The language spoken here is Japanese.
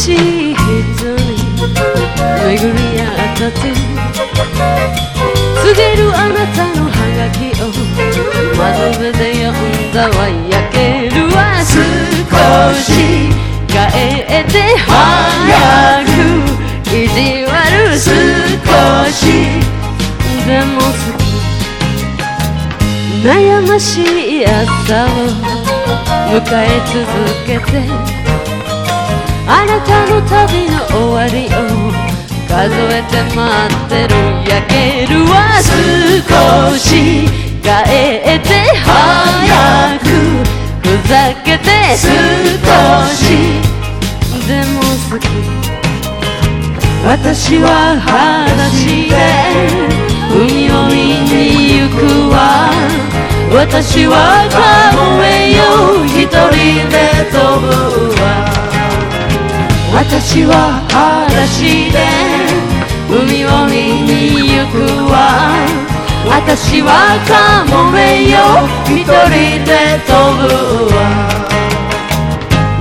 しい人に巡り合ったと告げるあなたのハガキを窓辺で読んだわ。焼けるわ少し帰って早く意地悪少しでも好き。悩ましい朝を迎え続けてあなたの旅の終わりを数えて待ってる。焼けるわ少し帰って早くふざけて少しでも好き。私は裸足で海を見に行くわ。私はカモメよ一人で飛ぶわ。私は裸足で海を見に行くわ。私はカモメよ一人で飛ぶわ。